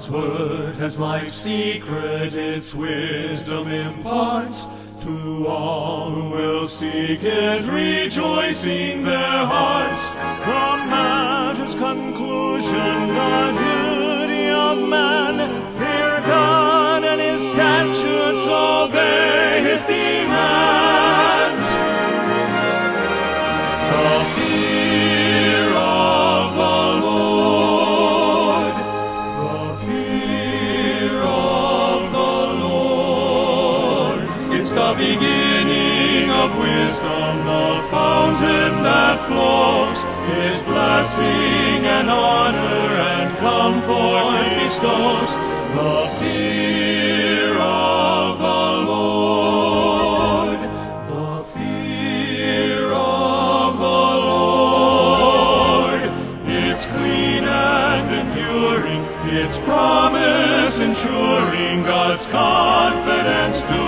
God's word has life's secret, its wisdom imparts to all who will seek it, rejoicing their hearts. From matter's conclusion, the duty of man, fear God and his statutes, obey his demands. The fear of the Lord, the fear of the Lord, it's the beginning of wisdom, the fountain that flows, his blessing and honor and comfort bestows. The fear of the Lord, the fear of the Lord, it's clean and enduring, its promise ensuring, God's confidence to